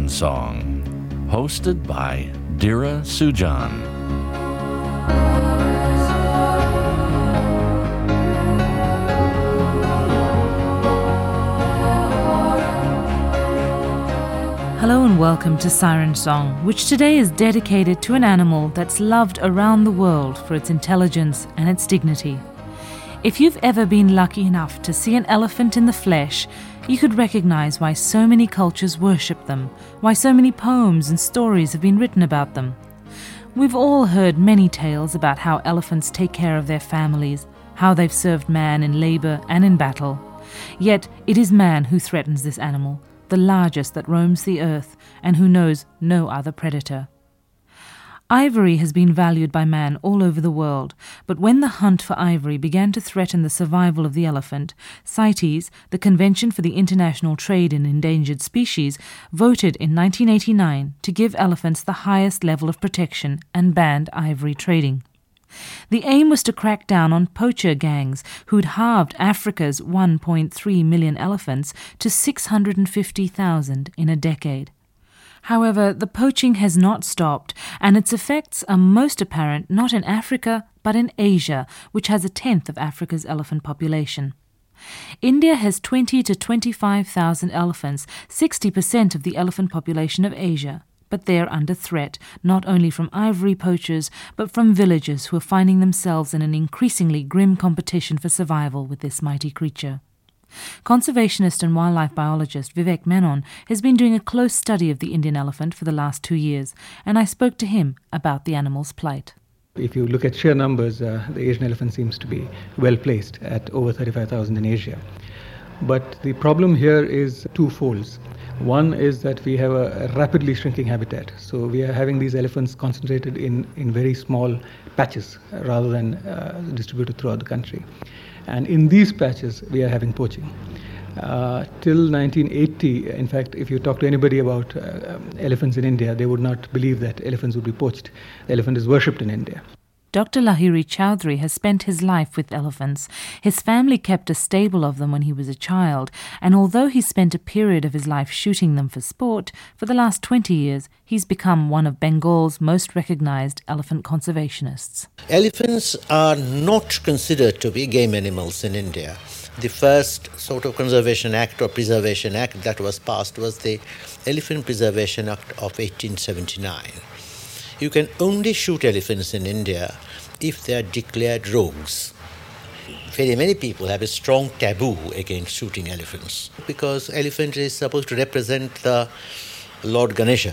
Song, hosted by Dira Sujan. Hello and welcome to Siren Song, which today is dedicated to an animal that's loved around the world for its intelligence and its dignity. If you've ever been lucky enough to see an elephant in the flesh, you could recognize why so many cultures worship them, why so many poems and stories have been written about them. We've all heard many tales about how elephants take care of their families, how they've served man in labor and in battle. Yet it is man who threatens this animal, the largest that roams the earth and who knows no other predator. Ivory has been valued by man all over the world, but when the hunt for ivory began to threaten the survival of the elephant, CITES, the Convention for the International Trade in Endangered Species, voted in 1989 to give elephants the highest level of protection and banned ivory trading. The aim was to crack down on poacher gangs who'd halved Africa's 1.3 million elephants to 650,000 in a decade. However, the poaching has not stopped, and its effects are most apparent not in Africa, but in Asia, which has a tenth of Africa's elephant population. India has 20 to 25,000 elephants, 60% of the elephant population of Asia, but they're under threat, not only from ivory poachers, but from villagers who are finding themselves in an increasingly grim competition for survival with this mighty creature. Conservationist and wildlife biologist Vivek Menon has been doing a close study of the Indian elephant for the last 2 years, and I spoke to him about the animal's plight. If you look at sheer numbers, the Asian elephant seems to be well placed at over 35,000 in Asia. But the problem here is twofold. One is that we have a rapidly shrinking habitat. So we are having these elephants concentrated in very small patches rather than distributed throughout the country. And in these patches, we are having poaching. Till 1980, in fact, if you talk to anybody about elephants in India, they would not believe that elephants would be poached. The elephant is worshipped in India. Dr. Lahiri Chowdhury has spent his life with elephants. His family kept a stable of them when he was a child, and although he spent a period of his life shooting them for sport, for the last 20 years he's become one of Bengal's most recognized elephant conservationists. Elephants are not considered to be game animals in India. The first sort of Conservation Act or Preservation Act that was passed was the Elephant Preservation Act of 1879. You can only shoot elephants in India if they are declared rogues. Very many people have a strong taboo against shooting elephants because elephant is supposed to represent the Lord Ganesha.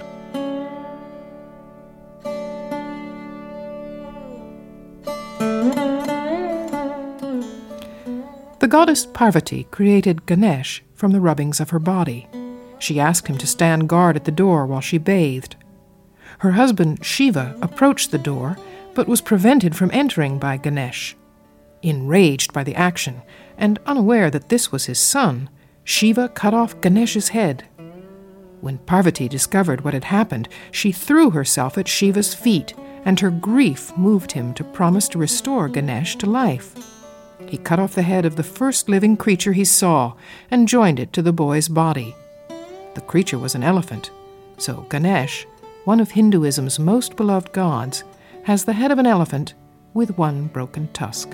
The goddess Parvati created Ganesh from the rubbings of her body. She asked him to stand guard at the door while she bathed. Her husband Shiva approached the door, but was prevented from entering by Ganesh. Enraged by the action, and unaware that this was his son, Shiva cut off Ganesh's head. When Parvati discovered what had happened, she threw herself at Shiva's feet, and her grief moved him to promise to restore Ganesh to life. He cut off the head of the first living creature he saw, and joined it to the boy's body. The creature was an elephant, so Ganesh, one of Hinduism's most beloved gods, has the head of an elephant with one broken tusk.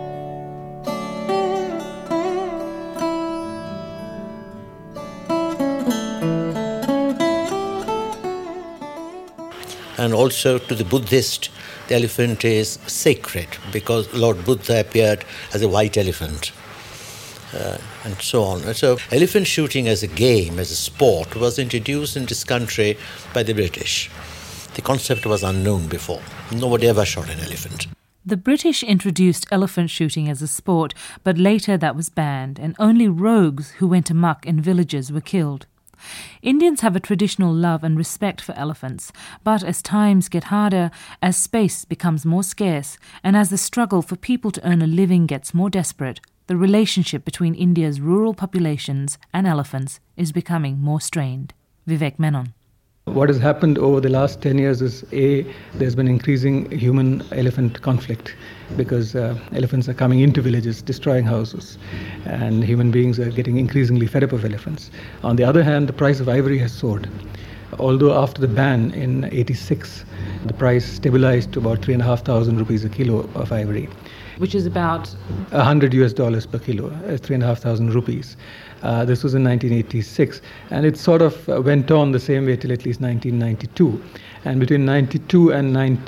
And also to the Buddhist, the elephant is sacred because Lord Buddha appeared as a white elephant. And so on. And so elephant shooting as a game, as a sport, was introduced in this country by the British. The concept was unknown before. Nobody ever shot an elephant. The British introduced elephant shooting as a sport, but later that was banned, and only rogues who went amok in villages were killed. Indians have a traditional love and respect for elephants, but as times get harder, as space becomes more scarce, and as the struggle for people to earn a living gets more desperate, the relationship between India's rural populations and elephants is becoming more strained. Vivek Menon. What has happened over the last 10 years is there's been increasing human-elephant conflict because elephants are coming into villages, destroying houses, and human beings are getting increasingly fed up of elephants. On the other hand, the price of ivory has soared. Although after the ban in '86, the price stabilized to about 3,500 rupees a kilo of ivory. Which is about $100 per kilo, 3,500 rupees. This was in 1986, and it sort of went on the same way till at least 1992. And between 92 and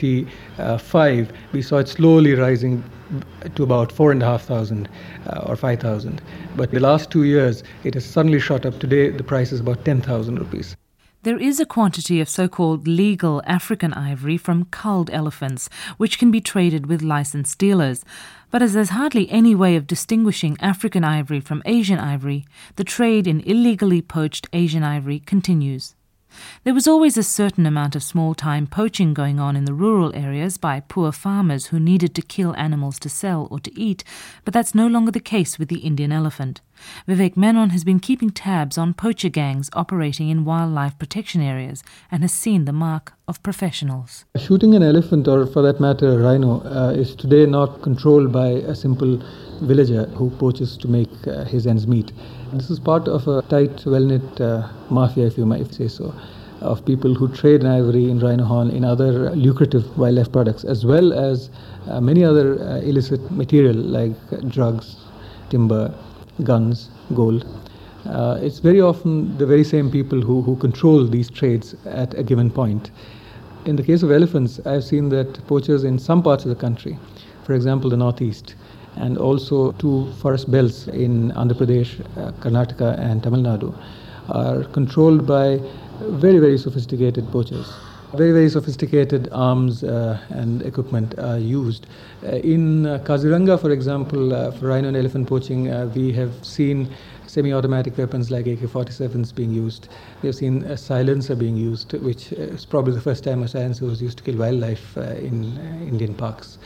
95, we saw it slowly rising to about 4,500 or 5,000. But the last 2 years, it has suddenly shot up. Today, the price is about 10,000 rupees. There is a quantity of so-called legal African ivory from culled elephants, which can be traded with licensed dealers. But as there's hardly any way of distinguishing African ivory from Asian ivory, the trade in illegally poached Asian ivory continues. There was always a certain amount of small-time poaching going on in the rural areas by poor farmers who needed to kill animals to sell or to eat, but that's no longer the case with the Indian elephant. Vivek Menon has been keeping tabs on poacher gangs operating in wildlife protection areas and has seen the mark of professionals. Shooting an elephant, or for that matter a rhino, is today not controlled by a simple villager who poaches to make his ends meet. This is part of a tight, well-knit mafia, if you might say so, of people who trade in ivory, in rhino horn, in other lucrative wildlife products, as well as many other illicit material like drugs, timber, guns, gold. It's very often the very same people who control these trades at a given point. In the case of elephants, I've seen that poachers in some parts of the country, for example the northeast, and also two forest belts in Andhra Pradesh, Karnataka and Tamil Nadu, are controlled by very, very sophisticated poachers. Very, very sophisticated arms and equipment are used. In Kaziranga, for example, for rhino and elephant poaching, we have seen semi-automatic weapons like AK-47s being used. We have seen a silencer being used, which is probably the first time a silencer was used to kill wildlife in Indian parks.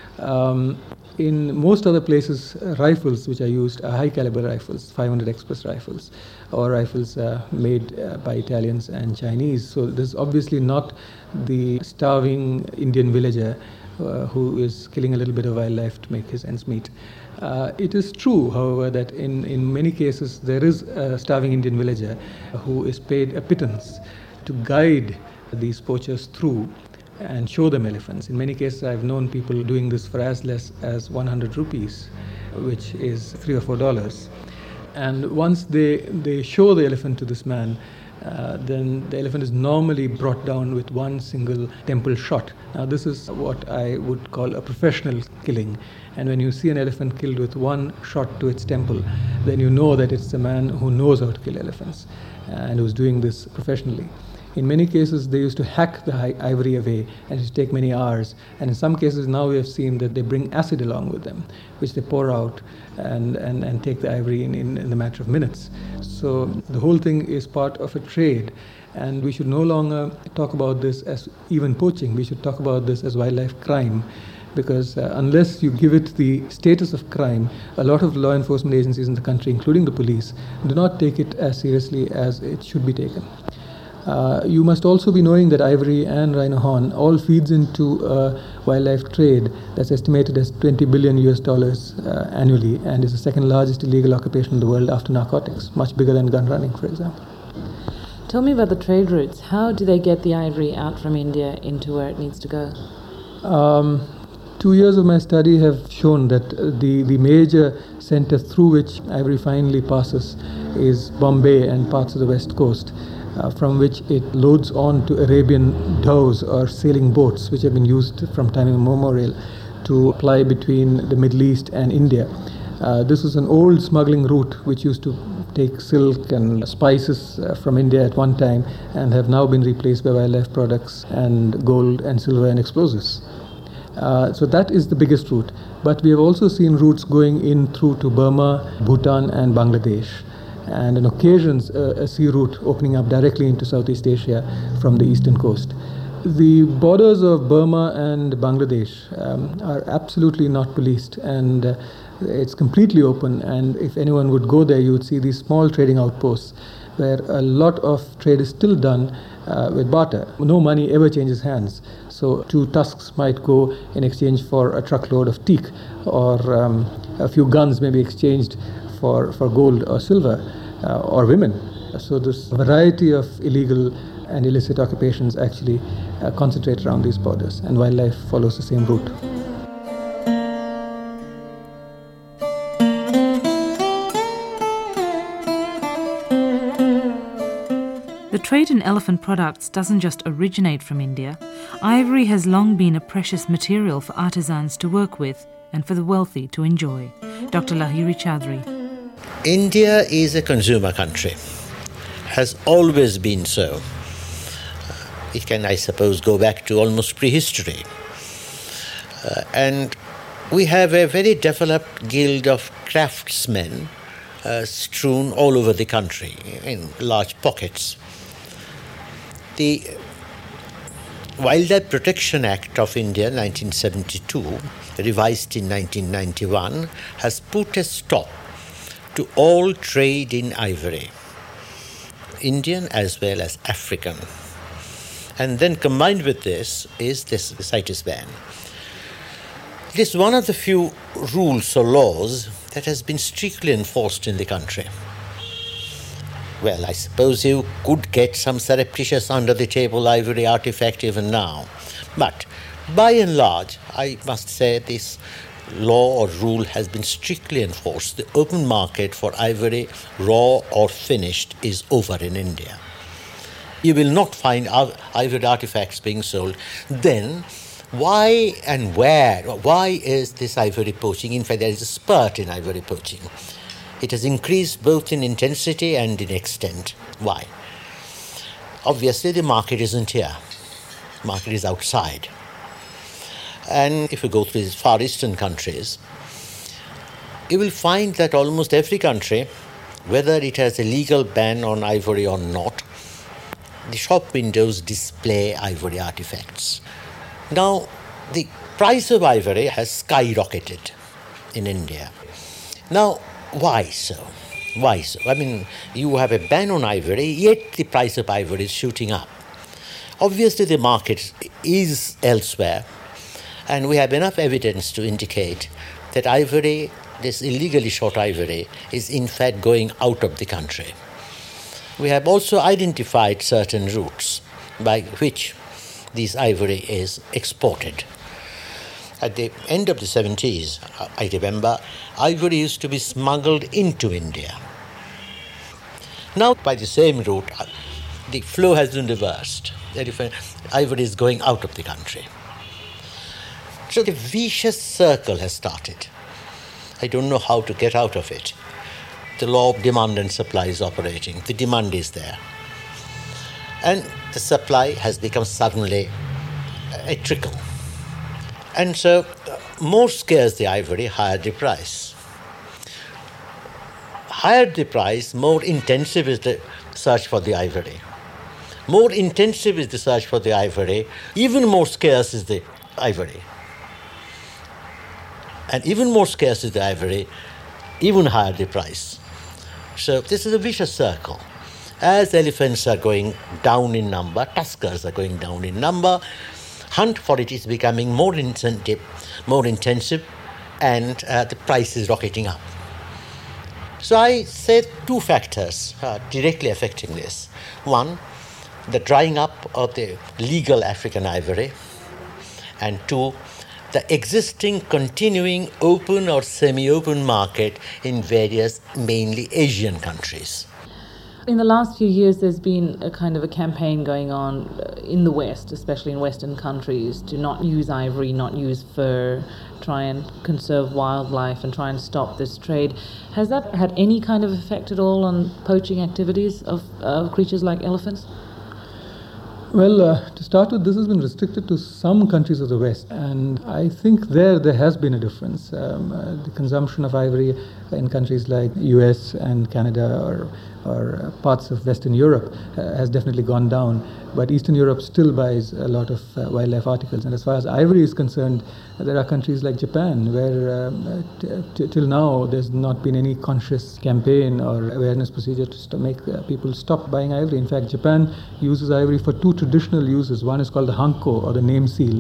In most other places, rifles which are used are high-caliber rifles, 500 Express rifles, or rifles made by Italians and Chinese. So this is obviously not the starving Indian villager who is killing a little bit of wildlife to make his ends meet. It is true, however, that in many cases there is a starving Indian villager who is paid a pittance to guide these poachers through and show them elephants. In many cases, I've known people doing this for as less as 100 rupees, which is $3 or $4. And once they show the elephant to this man, then the elephant is normally brought down with one single temple shot. Now, this is what I would call a professional killing. And when you see an elephant killed with one shot to its temple, then you know that it's a man who knows how to kill elephants and who's doing this professionally. In many cases, they used to hack the ivory away, and it would take many hours. And in some cases, now we have seen that they bring acid along with them, which they pour out and take the ivory in the matter of minutes. So the whole thing is part of a trade, and we should no longer talk about this as even poaching. We should talk about this as wildlife crime, because unless you give it the status of crime, a lot of law enforcement agencies in the country, including the police, do not take it as seriously as it should be taken. You must also be knowing that ivory and rhino horn all feeds into a wildlife trade that's estimated as $20 billion annually, and is the second largest illegal occupation in the world after narcotics, much bigger than gun running, for example. Tell me about the trade routes. How do they get the ivory out from India into where it needs to go? 2 years of my study have shown that the major center through which ivory finally passes is Bombay and parts of the west coast, from which it loads on to Arabian dhows or sailing boats, which have been used from time immemorial to ply between the Middle East and India. This was an old smuggling route which used to take silk and spices from India at one time, and have now been replaced by wildlife products and gold and silver and explosives. So that is the biggest route. But we have also seen routes going in through to Burma, Bhutan and Bangladesh, and on occasions a sea route opening up directly into Southeast Asia from the eastern coast. The borders of Burma and Bangladesh are absolutely not policed, and it's completely open, and if anyone would go there, you would see these small trading outposts where a lot of trade is still done with barter. No money ever changes hands. So 2 tusks might go in exchange for a truckload of teak, or a few guns may be exchanged for gold or silver, or women. So this variety of illegal and illicit occupations actually concentrate around these borders, and wildlife follows the same route. The trade in elephant products doesn't just originate from India. Ivory has long been a precious material for artisans to work with and for the wealthy to enjoy. Dr. Lahiri Chaudhary. India is a consumer country, has always been so. It can, I suppose, go back to almost prehistory. And we have a very developed guild of craftsmen strewn all over the country in large pockets. The Wildlife Protection Act of India, 1972, revised in 1991, has put a stop to all trade in ivory, Indian as well as African. And then combined with this is this CITES ban. It is one of the few rules or laws that has been strictly enforced in the country. Well, I suppose you could get some surreptitious under-the-table ivory artifact even now. But by and large, I must say this law or rule has been strictly enforced. The open market for ivory, raw or finished, is over in India. You will not find ivory artifacts being sold. Then, why and where? Why is this ivory poaching? In fact, there is a spurt in ivory poaching. It has increased both in intensity and in extent. Why? Obviously, the market isn't here. The market is outside. And if you go to these Far Eastern countries, you will find that almost every country, whether it has a legal ban on ivory or not, the shop windows display ivory artifacts. Now, the price of ivory has skyrocketed in India. Now, why so? Why so? I mean, you have a ban on ivory, yet the price of ivory is shooting up. Obviously, the market is elsewhere, and we have enough evidence to indicate that ivory, this illegally shot ivory, is in fact going out of the country. We have also identified certain routes by which this ivory is exported. At the end of the 70s, I remember, ivory used to be smuggled into India. Now, by the same route, the flow has been reversed. Ivory is going out of the country. So the vicious circle has started. I don't know how to get out of it. The law of demand and supply is operating. The demand is there. And the supply has become suddenly a trickle. And so, more scarce the ivory, higher the price. Higher the price, more intensive is the search for the ivory. More intensive is the search for the ivory, even more scarce is the ivory. And even more scarce is the ivory, even higher the price. So this is a vicious circle. As elephants are going down in number, tuskers are going down in number, hunt for it is becoming more intensive, and the price is rocketing up. So I say 2 factors are directly affecting this. One, the drying up of the legal African ivory, and 2, the existing continuing open or semi-open market in various mainly Asian countries. In the last few years, there's been a kind of a campaign going on in the West, especially in Western countries, to not use ivory, not use fur, try and conserve wildlife and try and stop this trade. Has that had any kind of effect at all on poaching activities of creatures like elephants? Well, to start with, this has been restricted to some countries of the West, and I think there has been a difference. The consumption of ivory in countries like US and Canada or or parts of Western Europe has definitely gone down, but Eastern Europe still buys a lot of wildlife articles. And as far as ivory is concerned, there are countries like Japan where till now there's not been any conscious campaign or awareness procedure to make people stop buying ivory. In fact, Japan uses ivory for two traditional uses. One is called the hanko, or the name seal.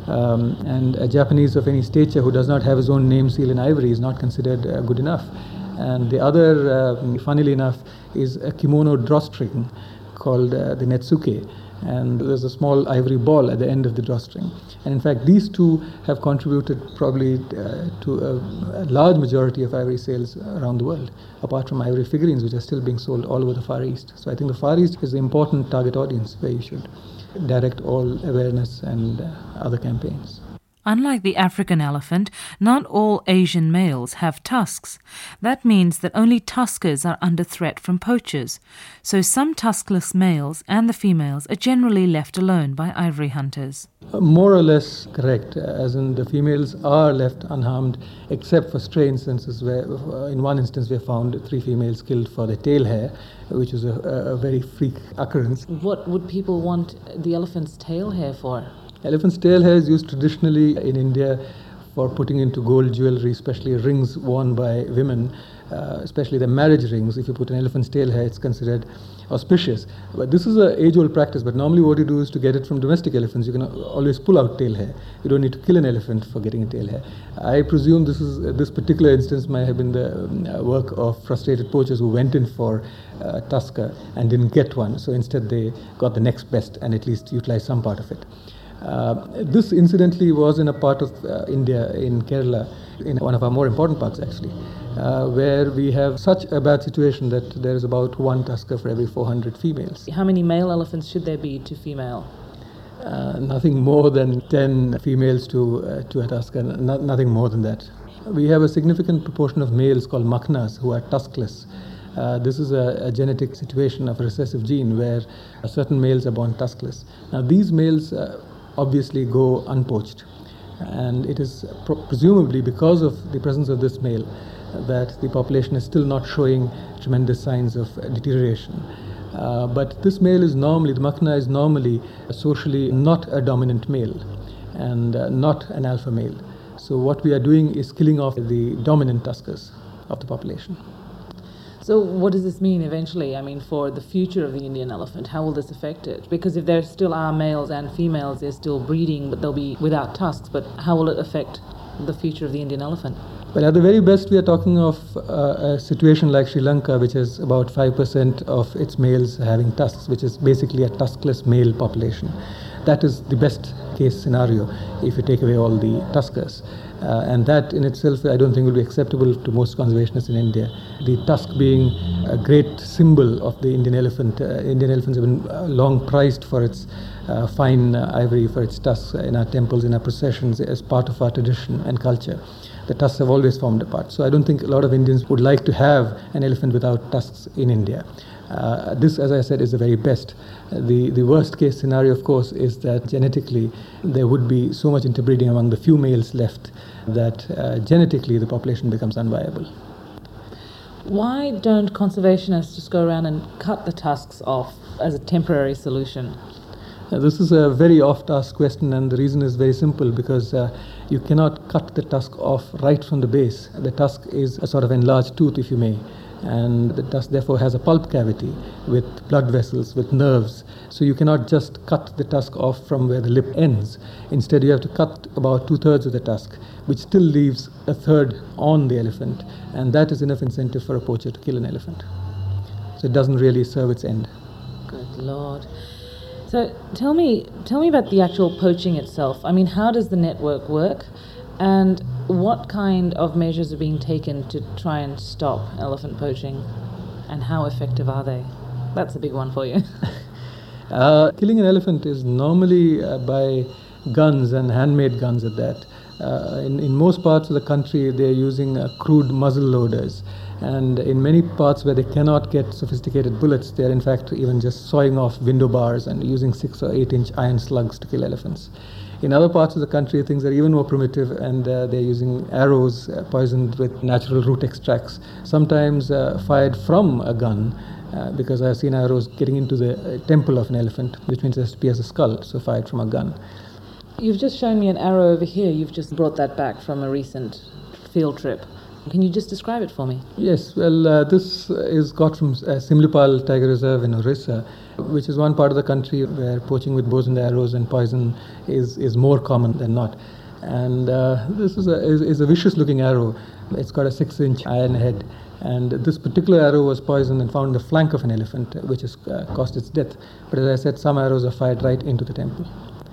And a Japanese of any stature who does not have his own name seal in ivory is not considered good enough. And the other, funnily enough, is a kimono drawstring called the netsuke. And there's a small ivory ball at the end of the drawstring. And in fact, these two have contributed probably to a large majority of ivory sales around the world, apart from ivory figurines, which are still being sold all over the Far East. So I think the Far East is an important target audience where you should direct all awareness and other campaigns. Unlike the African elephant, not all Asian males have tusks. That means that only tuskers are under threat from poachers. So some tuskless males and the females are generally left alone by ivory hunters. More or less correct, as in the females are left unharmed, except for stray instances where, in one instance, we found 3 females killed for their tail hair, which is a very freak occurrence. What would people want the elephant's tail hair for? Elephant's tail hair is used traditionally in India for putting into gold jewelry, especially rings worn by women, especially the marriage rings. If you put an elephant's tail hair, it's considered auspicious. But this is an age-old practice, but normally what you do is to get it from domestic elephants. You can always pull out tail hair. You don't need to kill an elephant for getting a tail hair. I presume this particular instance might have been the work of frustrated poachers who went in for tusker and didn't get one. So instead they got the next best and at least utilized some part of it. This incidentally was in a part of India, in Kerala, in one of our more important parts actually, where we have such a bad situation that there is about 1 tusker for every 400 females. How many male elephants should there be to female? Nothing more than 10 females to a tusker, nothing more than that. We have a significant proportion of males called makhnas who are tuskless. This is a genetic situation of a recessive gene where certain males are born tuskless. Now these males obviously go unpoached, and it is presumably because of the presence of this male that the population is still not showing tremendous signs of deterioration. But this male is normally, the makhna is normally socially not a dominant male and not an alpha male. So what we are doing is killing off the dominant tuskers of the population. So what does this mean eventually, for the future of the Indian elephant? How will this affect it? Because if there still are males and females, they're still breeding, but they'll be without tusks. But how will it affect the future of the Indian elephant? Well, at the very best, we are talking of a situation like Sri Lanka, which has about 5% of its males having tusks, which is basically a tuskless male population. That is the best case scenario if you take away all the tuskers. And that in itself, I don't think will be acceptable to most conservationists in India. The tusk being a great symbol of the Indian elephant. Indian elephants have been long prized for its fine ivory, for its tusks in our temples, in our processions, as part of our tradition and culture. The tusks have always formed a part. So I don't think a lot of Indians would like to have an elephant without tusks in India. This, as I said, is the very best. The worst case scenario, of course, is that genetically there would be so much interbreeding among the few males left that genetically the population becomes unviable. Why don't conservationists just go around and cut the tusks off as a temporary solution? This is a very oft-asked question, and the reason is very simple, because you cannot cut the tusk off right from the base. The tusk is a sort of enlarged tooth, if you may, and the tusk therefore has a pulp cavity with blood vessels, with nerves. So you cannot just cut the tusk off from where the lip ends. Instead, you have to cut about 2/3 of the tusk, which still leaves 1/3 on the elephant, and that is enough incentive for a poacher to kill an elephant. So it doesn't really serve its end. Good Lord. So tell me about the actual poaching itself. How does the network work, and what kind of measures are being taken to try and stop elephant poaching, and how effective are they? That's a big one for you. Killing an elephant is normally by guns, and handmade guns at that. In most parts of the country, they're using crude muzzle loaders. And in many parts where they cannot get sophisticated bullets, they're in fact even just sawing off window bars and using 6 or 8 inch iron slugs to kill elephants. In other parts of the country, things are even more primitive, and they're using arrows poisoned with natural root extracts, sometimes fired from a gun, because I've seen arrows getting into the temple of an elephant, which means it has to pierce the skull, so fired from a gun. You've just shown me an arrow over here. You've just brought that back from a recent field trip. Can you just describe it for me? Yes, well, this is got from Simlipal Tiger Reserve in Orissa, which is one part of the country where poaching with bows and arrows and poison is more common than not. And this is a vicious-looking arrow. It's got a 6-inch iron head. And this particular arrow was poisoned and found in the flank of an elephant, which has caused its death. But as I said, some arrows are fired right into the temple.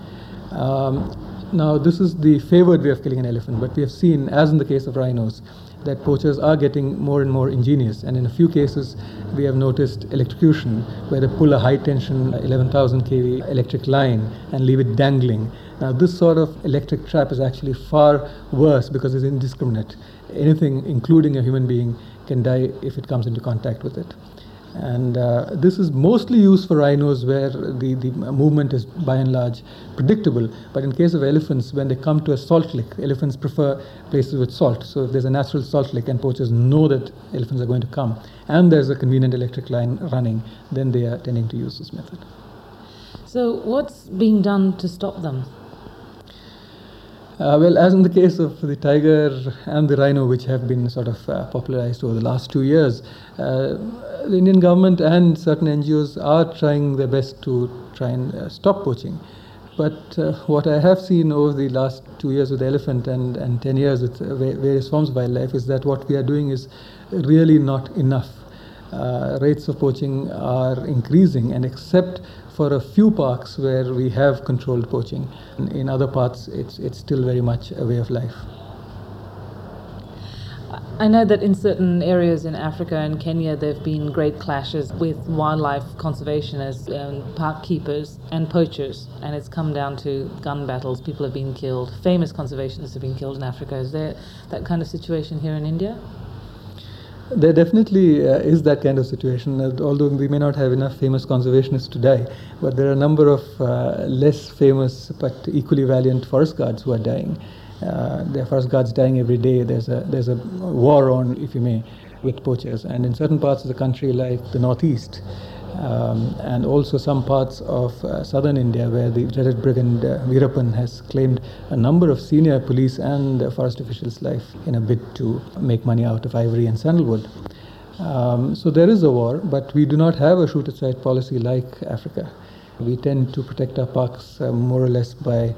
Now, this is the favored way of killing an elephant, but we have seen, as in the case of rhinos, that poachers are getting more and more ingenious, and in a few cases we have noticed electrocution, where they pull a high-tension 11,000 kV electric line and leave it dangling. Now, this sort of electric trap is actually far worse because it's indiscriminate. Anything, including a human being, can die if it comes into contact with it. And this is mostly used for rhinos, where the movement is by and large predictable. But in case of elephants, when they come to a salt lick, elephants prefer places with salt. So if there's a natural salt lick and poachers know that elephants are going to come and there's a convenient electric line running, then they are tending to use this method. So what's being done to stop them? Well, as in the case of the tiger and the rhino, which have been sort of popularized over the last 2 years, the Indian government and certain NGOs are trying their best to try and stop poaching. But what I have seen over the last 2 years with the elephant and 10 years with various forms of wildlife is that what we are doing is really not enough. Rates of poaching are increasing, and except for a few parks where we have controlled poaching, in other parts it's still very much a way of life. I know that in certain areas in Africa and Kenya there have been great clashes with wildlife conservationists, park keepers and poachers, and it's come down to gun battles. People have been killed. Famous conservationists have been killed in Africa. Is there that kind of situation here in India? There definitely is that kind of situation, although we may not have enough famous conservationists to die, but there are a number of less famous but equally valiant forest guards who are dying. There are forest guards dying every day. There's a war on, if you may, with poachers. And in certain parts of the country, like the northeast, and also some parts of southern India, where the dreaded brigand Veerappan has claimed a number of senior police and forest officials' life in a bid to make money out of ivory and sandalwood. So there is a war, but we do not have a shoot-at-sight policy like Africa. We tend to protect our parks more or less by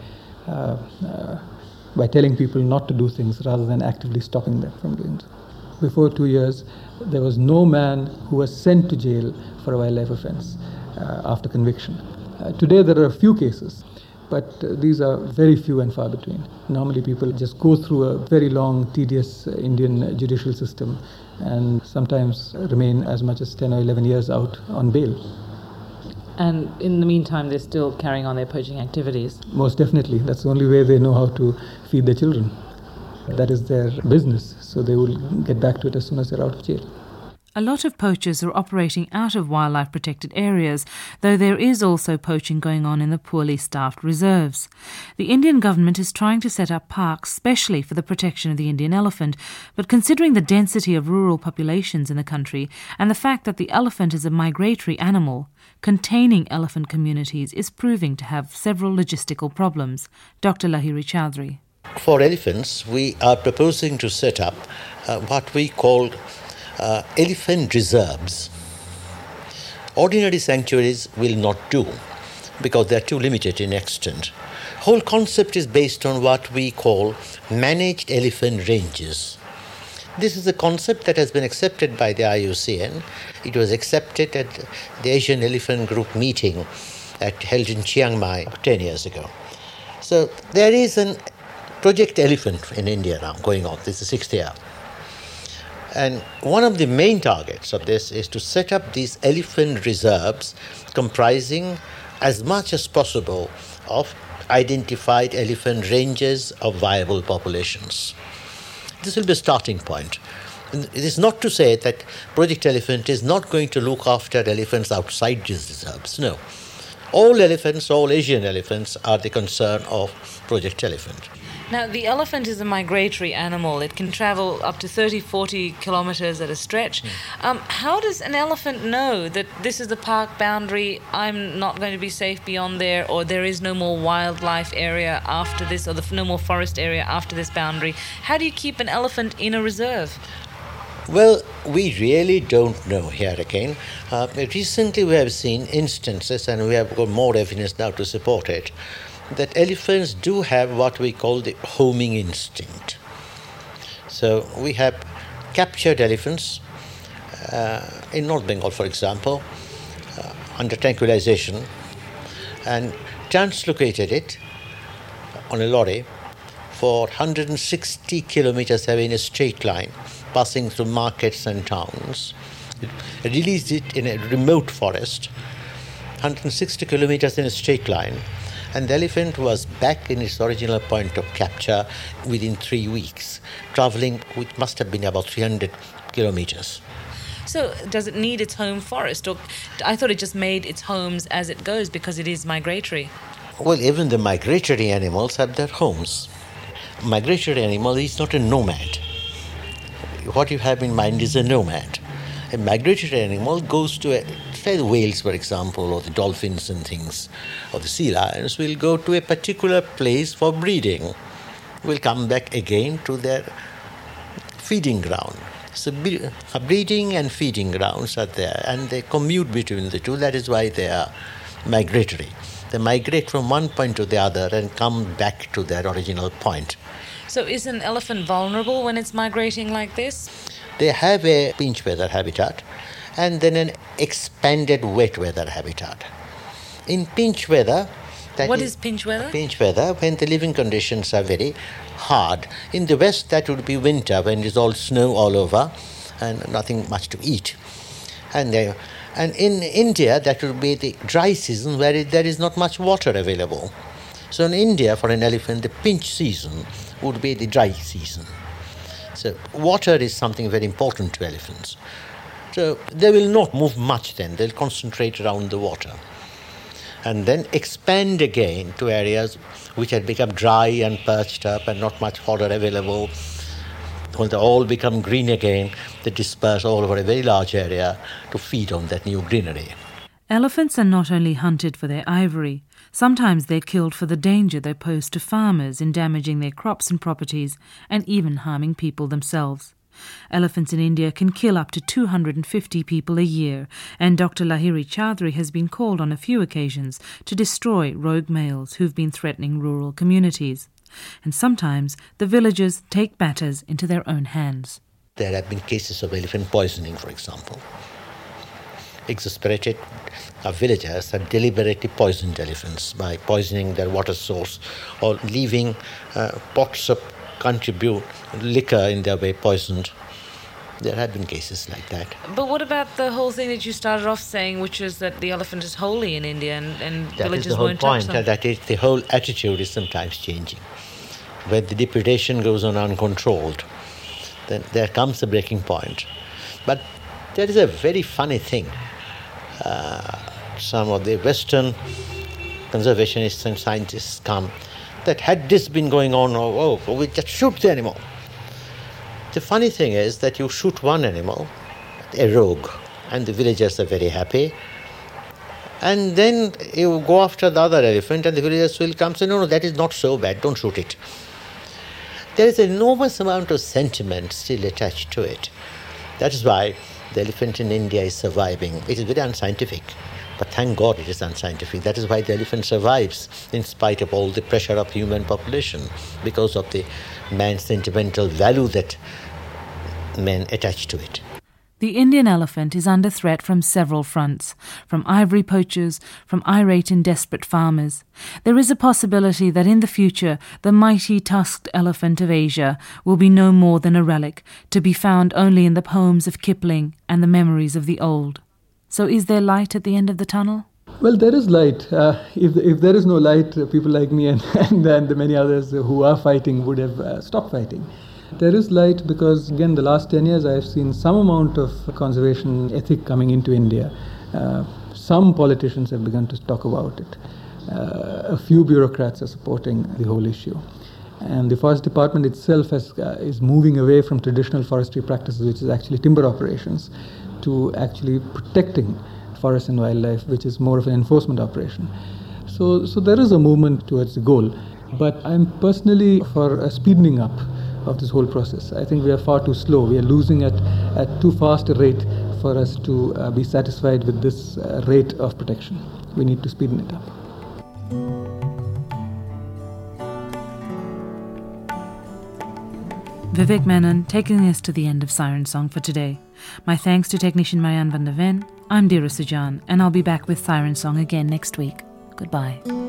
telling people not to do things rather than actively stopping them from doing so. Before 2 years, there was no man who was sent to jail for a wildlife offense after conviction. Today there are a few cases, but these are very few and far between. Normally people just go through a very long, tedious Indian judicial system and sometimes remain as much as 10 or 11 years out on bail. And in the meantime, they're still carrying on their poaching activities. Most definitely. That's the only way they know how to feed their children. That is their business, so they will get back to it as soon as they're out of jail. A lot of poachers are operating out of wildlife protected areas, though there is also poaching going on in the poorly staffed reserves. The Indian government is trying to set up parks specially for the protection of the Indian elephant, but considering the density of rural populations in the country and the fact that the elephant is a migratory animal, containing elephant communities is proving to have several logistical problems. Dr. Lahiri Chaudhary. For elephants, we are proposing to set up what we call elephant reserves. Ordinary sanctuaries will not do because they are too limited in extent. Whole concept is based on what we call managed elephant ranges. This is a concept that has been accepted by the IUCN. It was accepted at the Asian Elephant Group meeting held in Chiang Mai 10 years ago. So there is an Project Elephant in India now going on. This is the 6th year. And one of the main targets of this is to set up these elephant reserves comprising as much as possible of identified elephant ranges of viable populations. This will be a starting point. It is not to say that Project Elephant is not going to look after elephants outside these reserves. No. All elephants, all Asian elephants, are the concern of Project Elephant. Now, the elephant is a migratory animal. It can travel up to 30, 40 kilometres at a stretch. How does an elephant know that this is the park boundary, I'm not going to be safe beyond there, or there is no more wildlife area after this, or no more forest area after this boundary? How do you keep an elephant in a reserve? Well, we really don't know here again. Recently we have seen instances, and we have got more evidence now to support it, that elephants do have what we call the homing instinct. So we have captured elephants in North Bengal, for example, under tranquilization, and translocated it on a lorry for 160 kilometers away in a straight line, passing through markets and towns. Released it in a remote forest, 160 kilometers in a straight line, and the elephant was back in its original point of capture within 3 weeks, traveling, which must have been about 300 kilometers. So does it need its home forest? Or I thought it just made its homes as it goes because it is migratory. Well, even the migratory animals have their homes. Migratory animal is not a nomad. What you have in mind is a nomad. A migratory animal goes to say the whales, for example, or the dolphins and things, or the sea lions will go to a particular place for breeding, will come back again to their feeding ground. So breeding and feeding grounds are there, and they commute between the two. That is why they are migratory. They migrate from one point to the other and come back to their original point. So is an elephant vulnerable when it's migrating like this? They have a pinch weather habitat and then an expanded wet weather habitat. In pinch weather... What is pinch weather? Pinch weather, when the living conditions are very hard. In the west, that would be winter, when it's all snow all over and nothing much to eat. And in India, that would be the dry season where there is not much water available. So in India, for an elephant, the pinch season would be the dry season. So water is something very important to elephants. So they will not move much then. They'll concentrate around the water. And then expand again to areas which had become dry and perched up and not much fodder available. When they all become green again, they disperse all over a very large area to feed on that new greenery. Elephants are not only hunted for their ivory, sometimes they're killed for the danger they pose to farmers in damaging their crops and properties and even harming people themselves. Elephants in India can kill up to 250 people a year, and Dr. Lahiri Chaudhary has been called on a few occasions to destroy rogue males who've been threatening rural communities. And sometimes the villagers take matters into their own hands. There have been cases of elephant poisoning, for example. Exasperated villagers have deliberately poisoned elephants by poisoning their water source or leaving pots of contribute liquor in their way poisoned. There have been cases like that. But what about the whole thing that you started off saying, which is that the elephant is holy in India and villagers won't touch them? That is, the whole attitude is sometimes changing. When the depredation goes on uncontrolled, then there comes a breaking point. But there is a very funny thing. Some of the Western conservationists and scientists come that had this been going on, we just shoot the animal. The funny thing is that you shoot one animal, a rogue, and the villagers are very happy. And then you go after the other elephant and the villagers will come and say, no, that is not so bad, don't shoot it. There is an enormous amount of sentiment still attached to it. That is why the elephant in India is surviving. It is very unscientific, but thank God it is unscientific. That is why the elephant survives in spite of all the pressure of human population, because of the man's sentimental value that men attach to it. The Indian elephant is under threat from several fronts, from ivory poachers, from irate and desperate farmers. There is a possibility that in the future the mighty tusked elephant of Asia will be no more than a relic, to be found only in the poems of Kipling and the memories of the old. So is there light at the end of the tunnel? Well, there is light. If there is no light, people like me and the many others who are fighting would have stopped fighting. There is light because, again, the last 10 years I've seen some amount of conservation ethic coming into India. Some politicians have begun to talk about it. A few bureaucrats are supporting the whole issue. And the Forest Department itself is moving away from traditional forestry practices, which is actually timber operations, to actually protecting forest and wildlife, which is more of an enforcement operation. So there is a movement towards the goal. But I'm personally for a speeding up of this whole process. I think we are far too slow. We are losing at too fast a rate for us to be satisfied with this rate of protection. We need to speeden it up. Vivek Menon taking us to the end of Siren Song for today. My thanks to technician Marianne van der Ven. I'm Dira Sujan, and I'll be back with Siren Song again next week. Goodbye.